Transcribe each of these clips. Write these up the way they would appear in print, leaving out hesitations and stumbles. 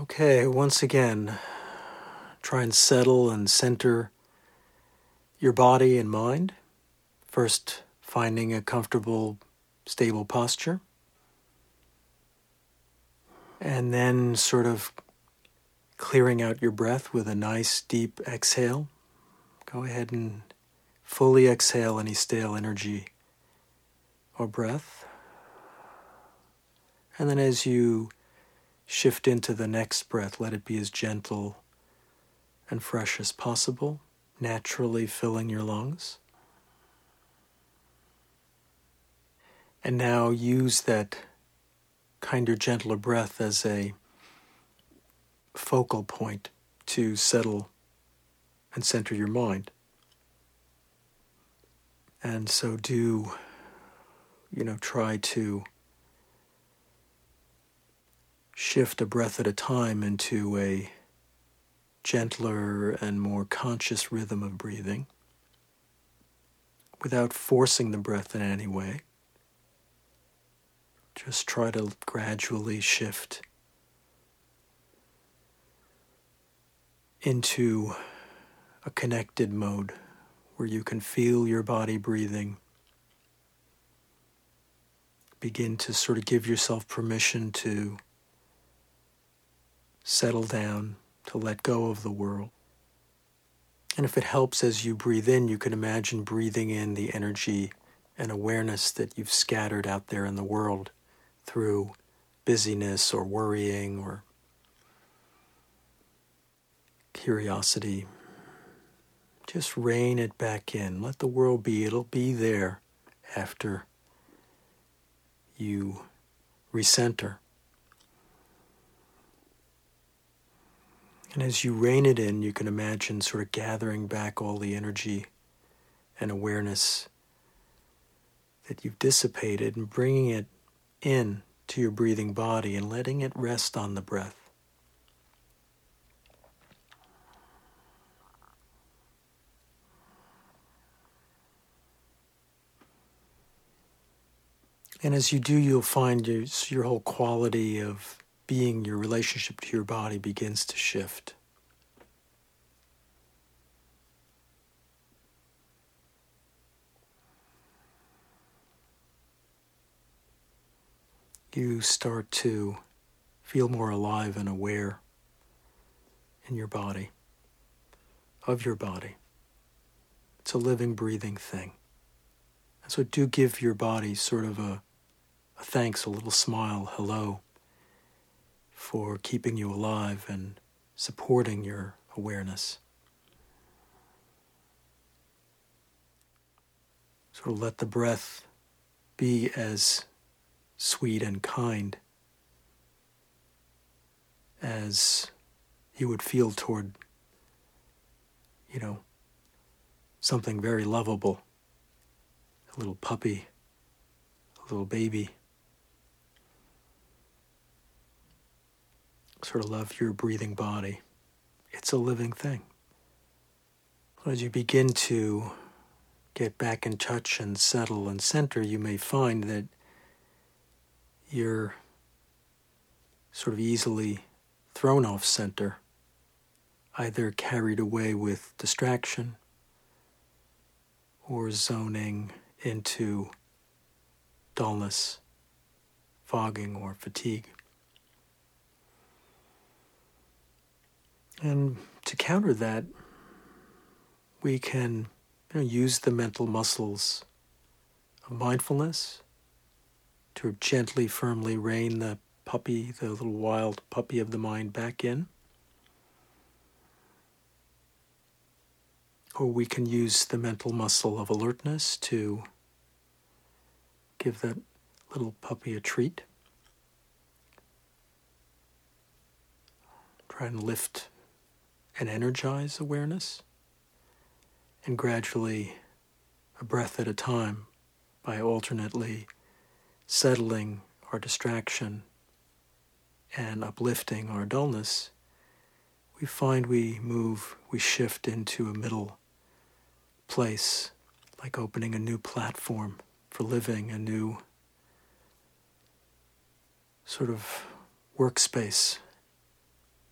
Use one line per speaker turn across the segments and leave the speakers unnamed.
Okay, once again, try and settle and center your body and mind. First, finding a comfortable, stable posture. And then sort of clearing out your breath with a nice deep exhale. Go ahead and fully exhale any stale energy or breath. And then as you shift into the next breath, let it be as gentle and fresh as possible, naturally filling your lungs. And now use that kinder, gentler breath as a focal point to settle and center your mind. And so try to shift a breath at a time into a gentler and more conscious rhythm of breathing without forcing the breath in any way. Just try to gradually shift into a connected mode where you can feel your body breathing. Begin to sort of give yourself permission to settle down, to let go of the world. And if it helps as you breathe in, you can imagine breathing in the energy and awareness that you've scattered out there in the world through busyness or worrying or curiosity. Just rein it back in. Let the world be. It'll be there after you recenter. And as you rein it in, you can imagine sort of gathering back all the energy and awareness that you've dissipated and bringing it in to your breathing body and letting it rest on the breath. And as you do, you'll find your whole quality of being, your relationship to your body begins to shift. You start to feel more alive and aware in your body, of your body. It's a living, breathing thing. And so do give your body sort of a thanks, a little smile, hello, for keeping you alive and supporting your awareness. Sort of let the breath be as sweet and kind as you would feel toward, something very lovable, a little puppy, a little baby. Sort of love your breathing body. It's a living thing. As you begin to get back in touch and settle and center, you may find that you're sort of easily thrown off center, either carried away with distraction or zoning into dullness, fogging, or fatigue. And to counter that, we can use the mental muscles of mindfulness to gently, firmly rein the puppy, the little wild puppy of the mind, back in. Or we can use the mental muscle of alertness to give that little puppy a treat. Try and lift and energize awareness. And gradually, a breath at a time, by alternately settling our distraction and uplifting our dullness, we find we shift into a middle place, like opening a new platform for living, a new sort of workspace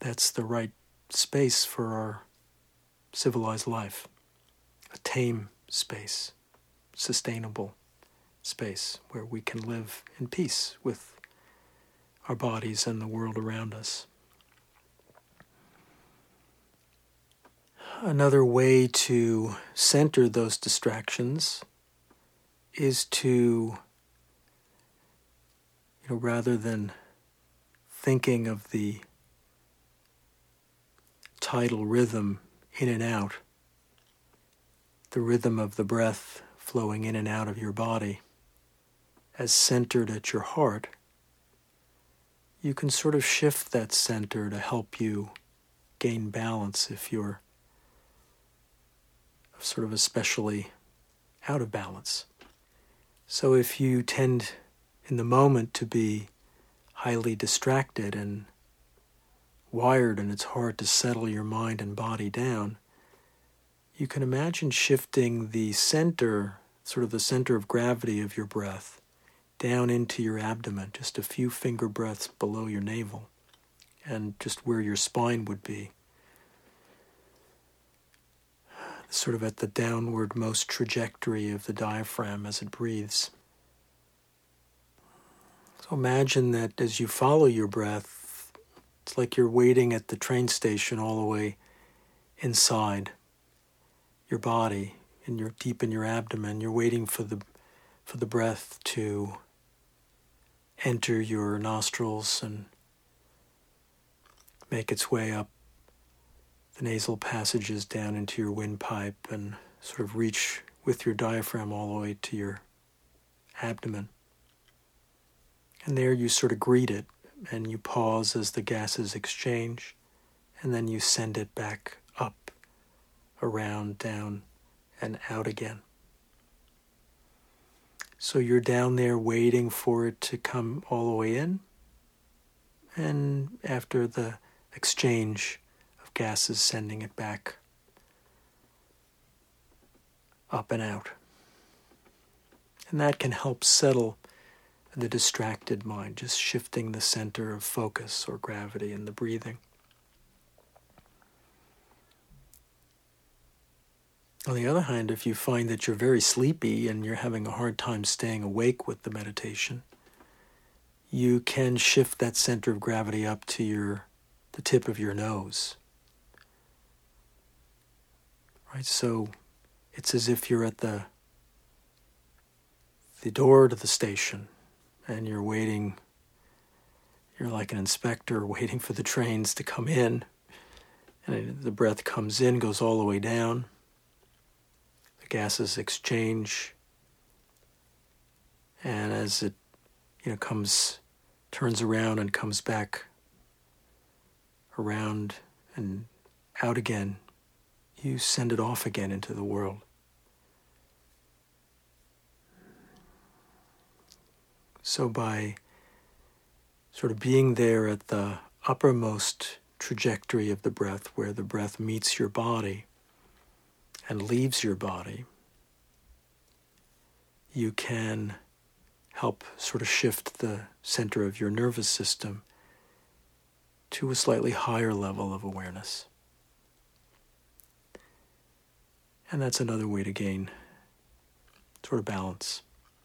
that's the right space for our civilized life. A tame space, sustainable space where we can live in peace with our bodies and the world around us. Another way to center those distractions is to, rather than thinking of the tidal rhythm in and out, the rhythm of the breath flowing in and out of your body as centered at your heart, you can sort of shift that center to help you gain balance if you're sort of especially out of balance. So if you tend in the moment to be highly distracted and wired and it's hard to settle your mind and body down, you can imagine shifting the center, sort of the center of gravity of your breath, down into your abdomen, just a few finger breaths below your navel, and just where your spine would be. Sort of at the downward-most trajectory of the diaphragm as it breathes. So imagine that as you follow your breath, it's like you're waiting at the train station all the way inside your body, and you're deep in your abdomen. You're waiting for the breath to enter your nostrils and make its way up the nasal passages down into your windpipe and sort of reach with your diaphragm all the way to your abdomen. And there you sort of greet it, and you pause as the gases exchange, and then you send it back up, around, down, and out again. So you're down there waiting for it to come all the way in, and after the exchange of gases, sending it back up and out. And that can help settle the distracted mind, just shifting the center of focus or gravity in the breathing. On the other hand, if you find that you're very sleepy and you're having a hard time staying awake with the meditation, you can shift that center of gravity up to the tip of your nose. Right? So it's as if you're at the door to the station and you're waiting. You're like an inspector waiting for the trains to come in, and the breath comes in, goes all the way down. The gases exchange, and as it turns around and comes back around and out again, you send it off again into the world. So by sort of being there at the uppermost trajectory of the breath, where the breath meets your body and leaves your body, you can help sort of shift the center of your nervous system to a slightly higher level of awareness. And that's another way to gain sort of balance.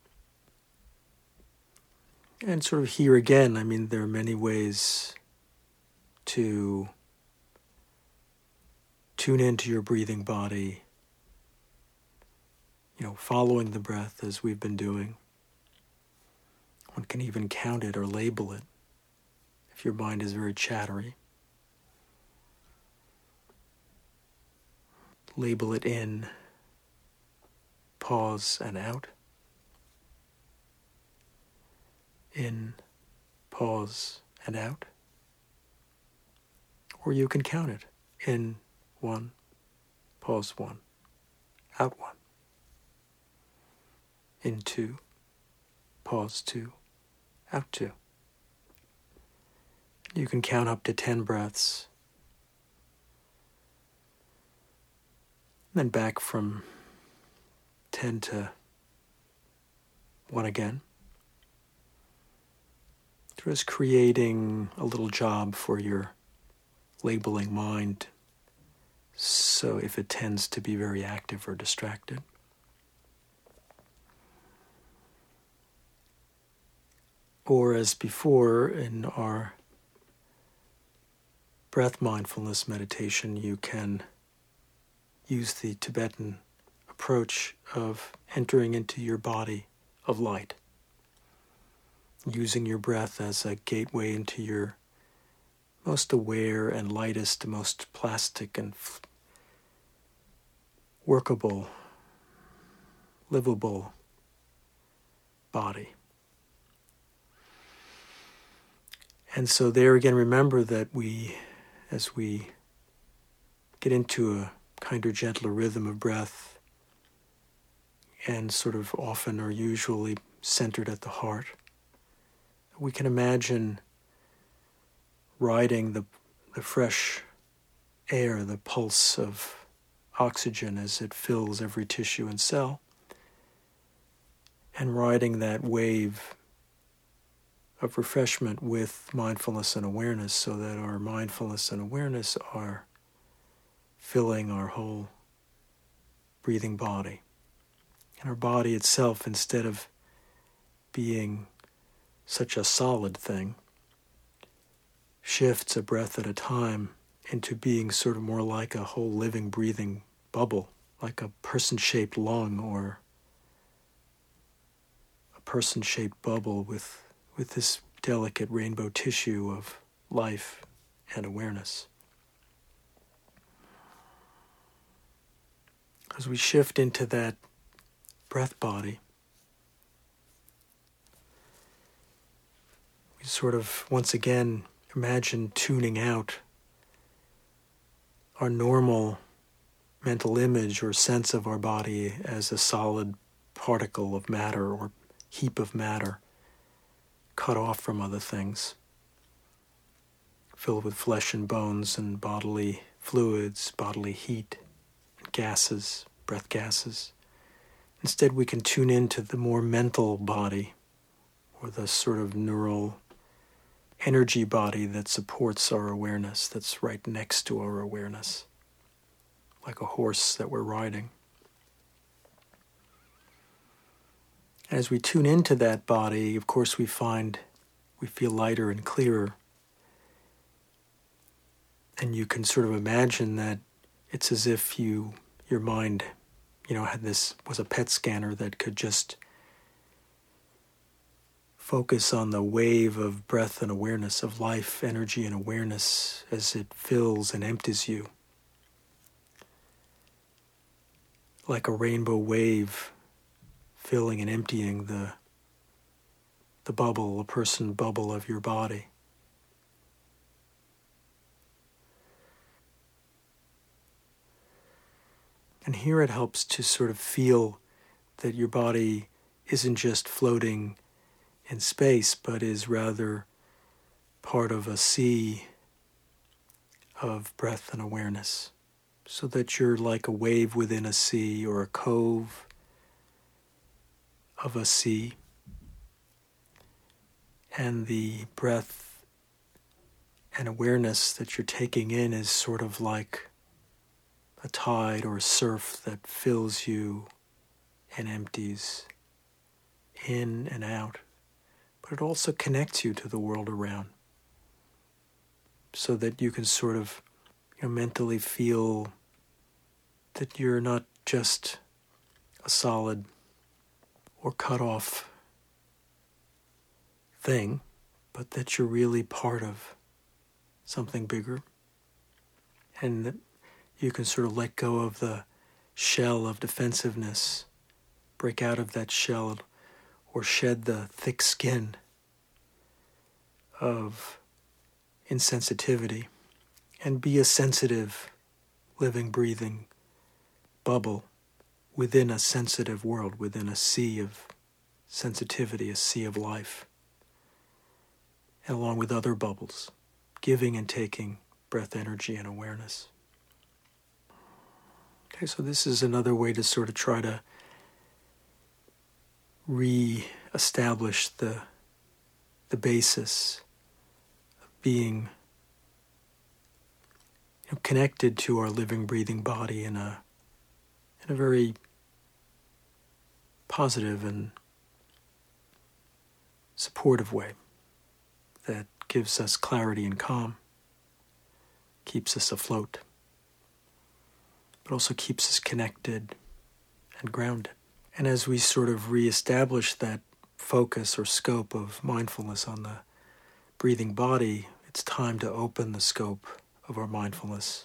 And sort of here again, there are many ways to tune into your breathing body, following the breath as we've been doing. One can even count it or label it if your mind is very chattery. Label it in, pause, and out. In, pause, and out. Or you can count it. In, 1, pause 1, out 1. In 2, pause 2, out 2. You can count up to 10 breaths. Then back from 10 to 1 again. Just creating a little job for your labeling mind, so if it tends to be very active or distracted. Or as before in our breath mindfulness meditation, you can use the Tibetan approach of entering into your body of light, using your breath as a gateway into your most aware and lightest, most plastic and workable, livable body. And so there again, remember that as we get into a kinder, gentler rhythm of breath, and sort of often or usually centered at the heart, we can imagine riding the fresh air, the pulse of oxygen as it fills every tissue and cell, and riding that wave of refreshment with mindfulness and awareness, so that our mindfulness and awareness are filling our whole breathing body. And our body itself, instead of being such a solid thing, shifts a breath at a time into being sort of more like a whole living, breathing bubble, like a person-shaped lung or a person-shaped bubble with this delicate rainbow tissue of life and awareness. As we shift into that breath body, we sort of once again imagine tuning out our normal mental image or sense of our body as a solid particle of matter or heap of matter, cut off from other things, filled with flesh and bones and bodily fluids, bodily heat, and gases, breath gases. Instead, we can tune into the more mental body, or the sort of neural energy body that supports our awareness, that's right next to our awareness, like a horse that we're riding. As we tune into that body, of course, we feel lighter and clearer. And you can sort of imagine that it's as if your mind, was a PET scanner that could just focus on the wave of breath and awareness, of life, energy, and awareness as it fills and empties you. Like a rainbow wave filling and emptying the bubble, a person bubble of your body. And here it helps to sort of feel that your body isn't just floating in space, but is rather part of a sea of breath and awareness, so that you're like a wave within a sea or a cove of a sea, and the breath and awareness that you're taking in is sort of like a tide or a surf that fills you and empties in and out. But it also connects you to the world around, so that you can sort of mentally feel that you're not just a solid or cut off thing, but that you're really part of something bigger, and that you can sort of let go of the shell of defensiveness, break out of that shell, or shed the thick skin of insensitivity, and be a sensitive, living, breathing bubble within a sensitive world, within a sea of sensitivity, a sea of life, and along with other bubbles, giving and taking breath, energy, and awareness. Okay, so this is another way to sort of try to re-establish the basis of being connected to our living, breathing body in a very positive and supportive way that gives us clarity and calm, keeps us afloat, but also keeps us connected and grounded. And as we sort of reestablish that focus or scope of mindfulness on the breathing body, it's time to open the scope of our mindfulness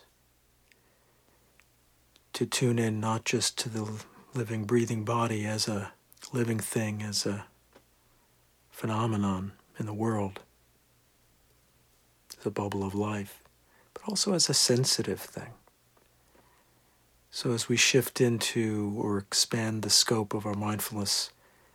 to tune in not just to the living, breathing body as a living thing, as a phenomenon in the world, as a bubble of life, but also as a sensitive thing. So as we shift into or expand the scope of our mindfulness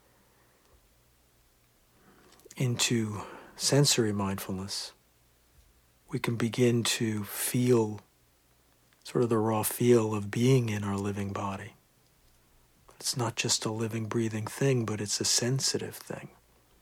into sensory mindfulness, we can begin to feel sort of the raw feel of being in our living body. It's not just a living, breathing thing, but it's a sensitive thing.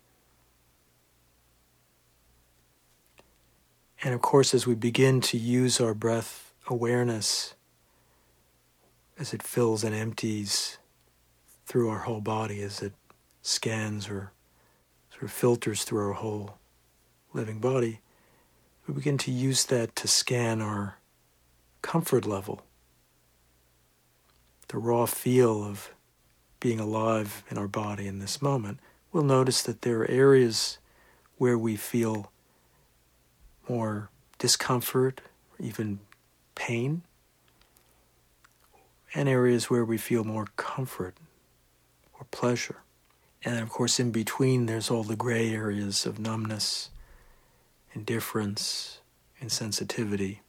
And of course, as we begin to use our breath awareness as it fills and empties through our whole body, as it scans or sort of filters through our whole living body, we begin to use that to scan our comfort level, the raw feel of being alive in our body in this moment. We'll notice that there are areas where we feel more discomfort, even pain, and areas where we feel more comfort or pleasure. And of course, in between, there's all the gray areas of numbness, indifference, insensitivity.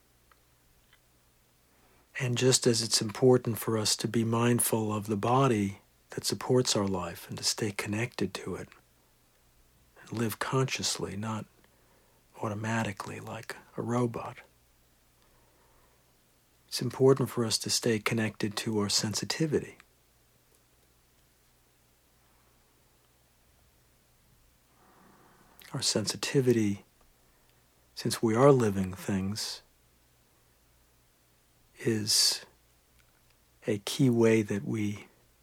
And just as it's important for us to be mindful of the body that supports our life and to stay connected to it and live consciously, not automatically like a robot, it's important for us to stay connected to our sensitivity. Our sensitivity, since we are living things, is a key way that we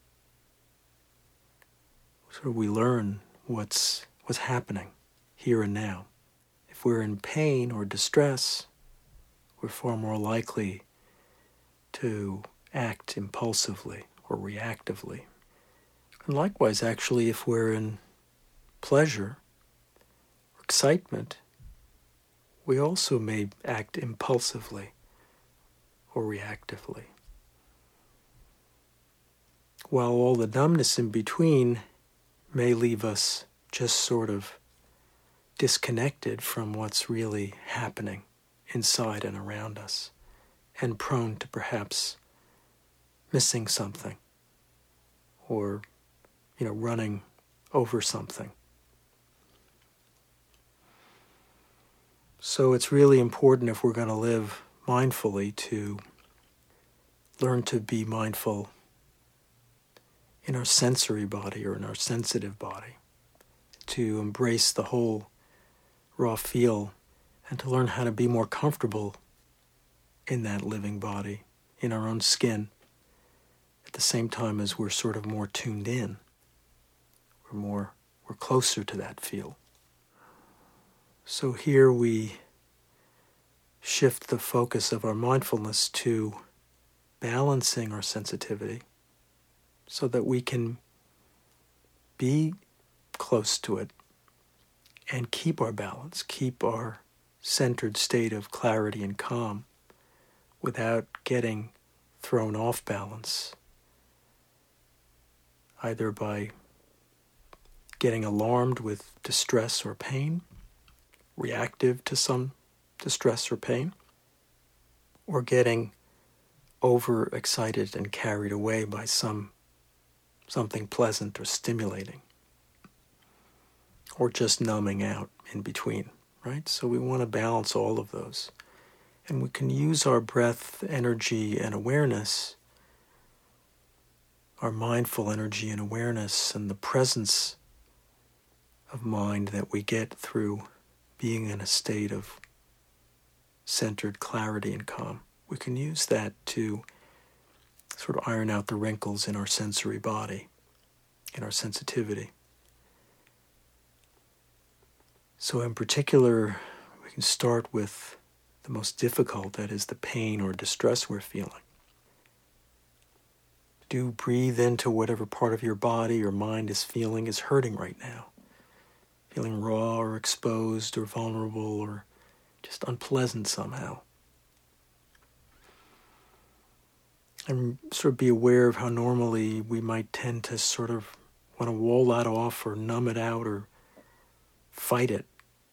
learn what's happening here and now. If we're in pain or distress, we're far more likely to act impulsively or reactively. And likewise, actually, if we're in pleasure or excitement, we also may act impulsively or reactively. While all the numbness in between may leave us just sort of disconnected from what's really happening inside and around us, and prone to perhaps missing something or, running over something. So it's really important, if we're going to live mindfully, to learn to be mindful in our sensory body or in our sensitive body, to embrace the whole raw feel and to learn how to be more comfortable in that living body, in our own skin, at the same time as we're sort of more tuned in. We're closer to that feel. So here we shift the focus of our mindfulness to balancing our sensitivity so that we can be close to it and keep our balance, keep our centered state of clarity and calm without getting thrown off balance, either by getting alarmed with distress or pain, reactive to some distress or pain, or getting overexcited and carried away by something pleasant or stimulating, or just numbing out in between, right? So we want to balance all of those. And we can use our breath, energy, and awareness, our mindful energy and awareness, and the presence of mind that we get through being in a state of centered clarity and calm. We can use that to sort of iron out the wrinkles in our sensory body, in our sensitivity. So in particular, we can start with the most difficult, that is the pain or distress we're feeling. Do breathe into whatever part of your body or mind is hurting right now. Feeling raw or exposed or vulnerable or just unpleasant somehow. And sort of be aware of how normally we might tend to sort of want to wall that off or numb it out or fight it.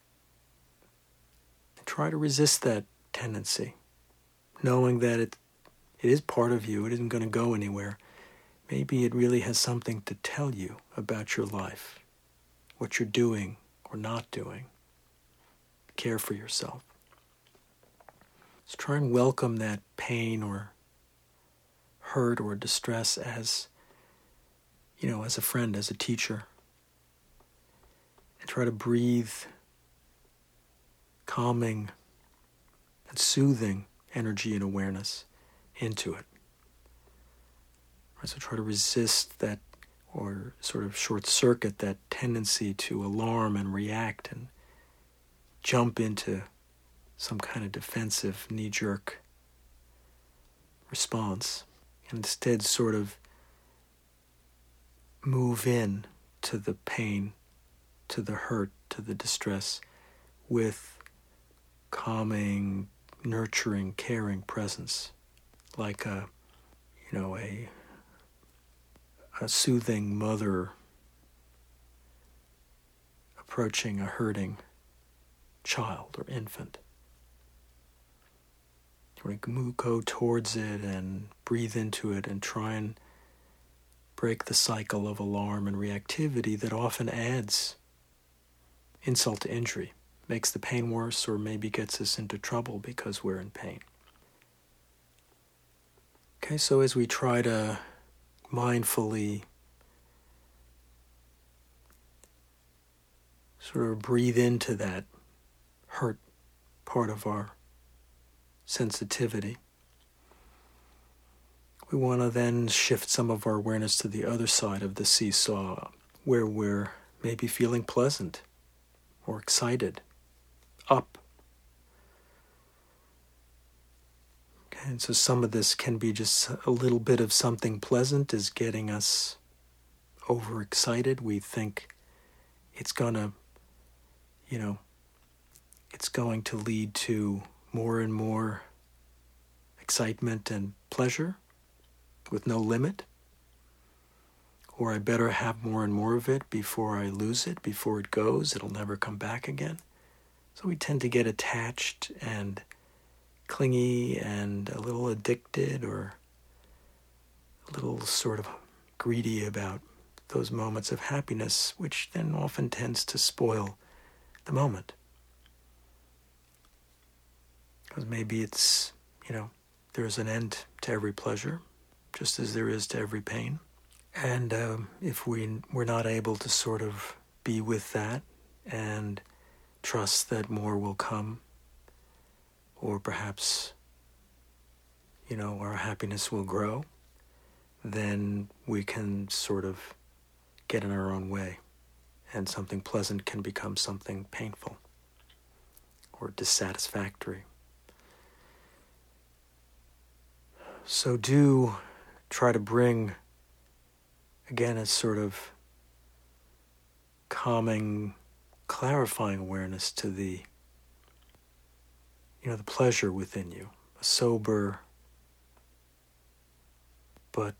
And try to resist that tendency, knowing that it is part of you, it isn't going to go anywhere. Maybe it really has something to tell you about your life, what you're doing or not doing. Care for yourself. So try and welcome that pain or hurt or distress as, as a friend, as a teacher. And try to breathe calming and soothing energy and awareness into it. So try to resist that or sort of short circuit that tendency to alarm and react and jump into some kind of defensive knee-jerk response. And instead sort of move in to the pain, to the hurt, to the distress with calming, nurturing, caring presence, like a soothing mother approaching a hurting child or infant. You want to go towards it and breathe into it and try and break the cycle of alarm and reactivity that often adds insult to injury, makes the pain worse, or maybe gets us into trouble because we're in pain. Okay, so as we try to mindfully sort of breathe into that hurt part of our sensitivity, we want to then shift some of our awareness to the other side of the seesaw, where we're maybe feeling pleasant or excited, up. And so some of this can be just a little bit of something pleasant is getting us overexcited. We think it's going to lead to more and more excitement and pleasure with no limit. Or I better have more and more of it before I lose it, before it goes. It'll never come back again. So we tend to get attached and clingy and a little addicted or a little sort of greedy about those moments of happiness, which then often tends to spoil the moment. Because maybe it's, there's an end to every pleasure, just as there is to every pain. And if we're not able to sort of be with that and trust that more will come, or perhaps, our happiness will grow, then we can sort of get in our own way, and something pleasant can become something painful or dissatisfactory. So do try to bring, again, a sort of calming, clarifying awareness to the pleasure within you, a sober but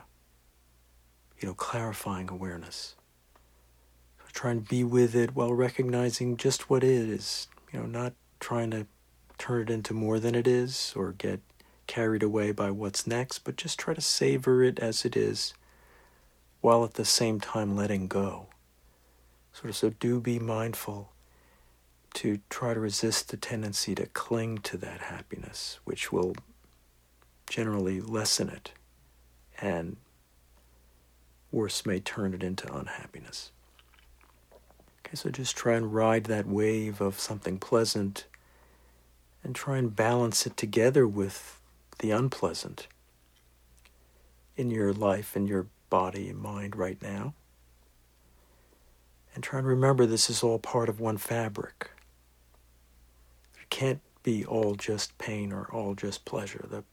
clarifying awareness. So try and be with it while recognizing just what it is, not trying to turn it into more than it is or get carried away by what's next, but just try to savor it as it is while at the same time letting go. So do be mindful to try to resist the tendency to cling to that happiness, which will generally lessen it and worse, may turn it into unhappiness. Okay, so just try and ride that wave of something pleasant and try and balance it together with the unpleasant in your life, in your body and mind right now. And try and remember this is all part of one fabric. It can't be all just pain or all just pleasure. The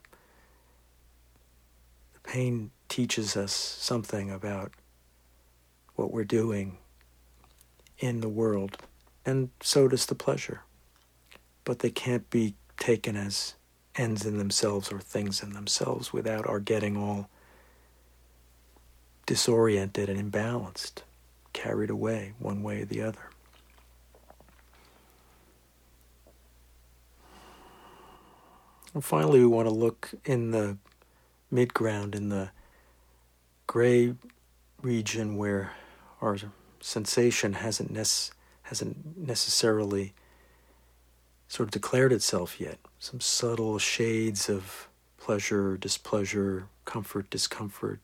pain teaches us something about what we're doing in the world, and so does the pleasure. But they can't be taken as ends in themselves or things in themselves without our getting all disoriented and imbalanced, carried away one way or the other. And finally, we want to look in the midground, in the gray region where our sensation hasn't necessarily sort of declared itself yet. Some subtle shades of pleasure, displeasure, comfort, discomfort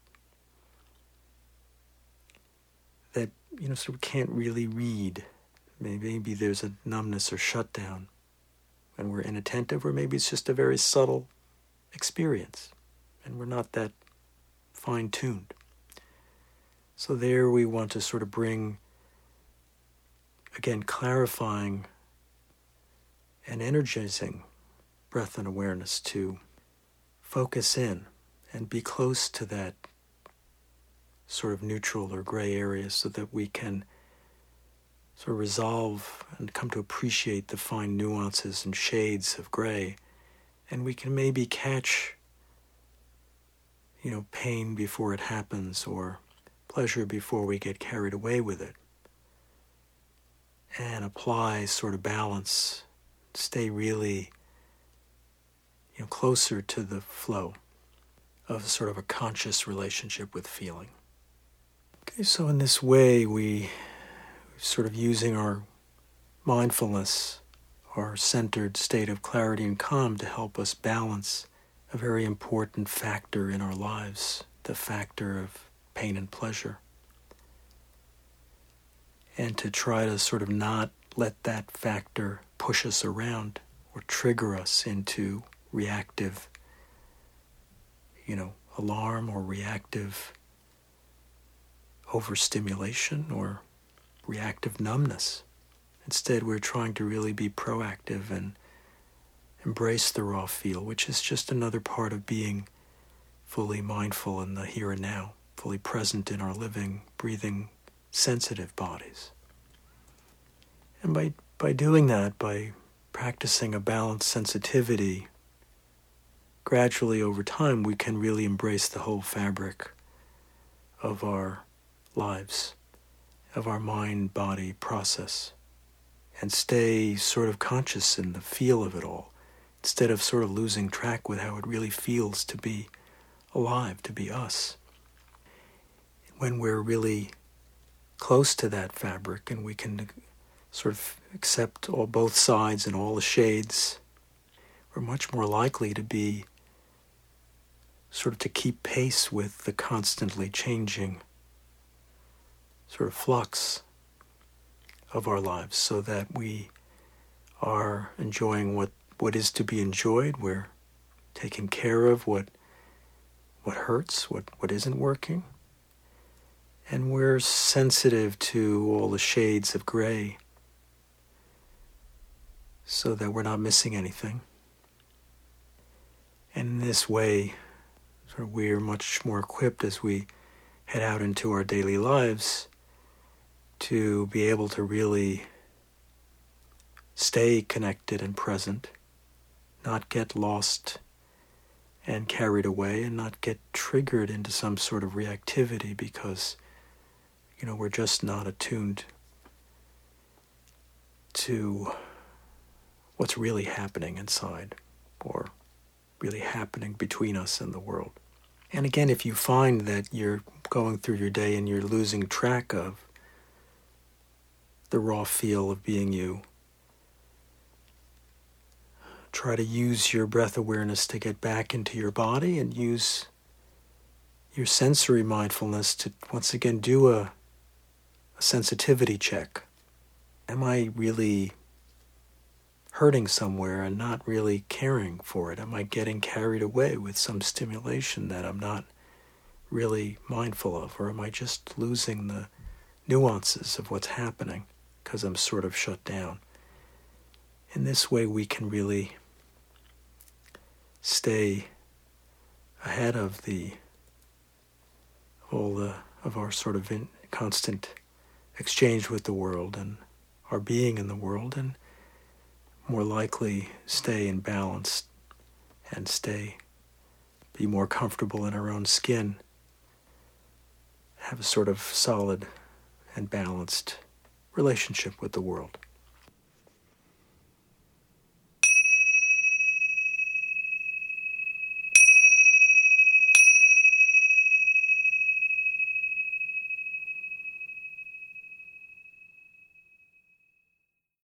that, sort of can't really read. Maybe there's a numbness or shutdown when we're inattentive, or maybe it's just a very subtle experience and we're not that fine-tuned. So there we want to sort of bring, again, clarifying and energizing breath and awareness to focus in and be close to that sort of neutral or gray area so that we can sort of resolve and come to appreciate the fine nuances and shades of gray. And we can maybe catch, pain before it happens, or pleasure before we get carried away with it. And apply sort of balance, stay really, closer to the flow of sort of a conscious relationship with feeling. Okay, so in this way, we sort of using our mindfulness, our centered state of clarity and calm to help us balance a very important factor in our lives, the factor of pain and pleasure. And to try to sort of not let that factor push us around or trigger us into reactive, alarm or reactive overstimulation or reactive numbness. Instead, we're trying to really be proactive and embrace the raw feel, which is just another part of being fully mindful in the here and now, fully present in our living, breathing, sensitive bodies. And by doing that, by practicing a balanced sensitivity, gradually over time we can really embrace the whole fabric of our lives, of our mind-body process, and stay sort of conscious in the feel of it all, instead of sort of losing track with how it really feels to be alive, to be us. When we're really close to that fabric and we can sort of accept both sides and all the shades, we're much more likely to be sort of to keep pace with the constantly changing sort of flux of our lives, so that we are enjoying what is to be enjoyed. We're taking care of what hurts, what isn't working. And we're sensitive to all the shades of gray so that we're not missing anything. And in this way, sort of we're much more equipped as we head out into our daily lives to be able to really stay connected and present, not get lost and carried away, and not get triggered into some sort of reactivity because, we're just not attuned to what's really happening inside or really happening between us and the world. And again, if you find that you're going through your day and you're losing track of the raw feel of being you, try to use your breath awareness to get back into your body and use your sensory mindfulness to once again do a sensitivity check. Am I really hurting somewhere and not really caring for it? Am I getting carried away with some stimulation that I'm not really mindful of? Or am I just losing the nuances of what's happening because I'm sort of shut down? In this way, we can really stay ahead of our sort of constant exchange with the world and our being in the world, and more likely stay in balance and be more comfortable in our own skin, have a sort of solid and balanced relationship with the world.